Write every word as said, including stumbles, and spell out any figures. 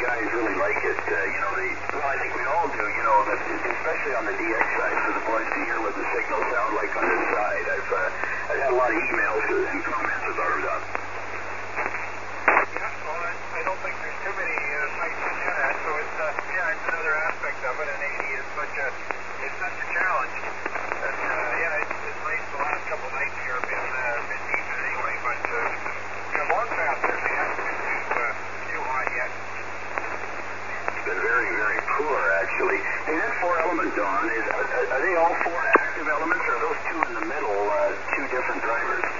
guys really like it. Uh, you know, they, well, I think we all do, you know, that, especially on the D X side, for the boys to hear what the signals sound like on this side. I've, uh, I've had a lot of emails and comments about it. Uh, Yeah, well, I, I don't think there's too many uh, sites to do that, so it's, uh, yeah, it's another aspect of it, and eighty is such a, it's such a challenge. But, uh, yeah, it's, it's nice the last couple nights here have been, uh, been decent anyway, but, uh, you know, long path certainly hasn't been too, uh, too hot yet. It's been very, very poor, actually. Hey, that four-element, Don, is, are, are they all four active elements, or are those two in the middle, uh, two different drivers?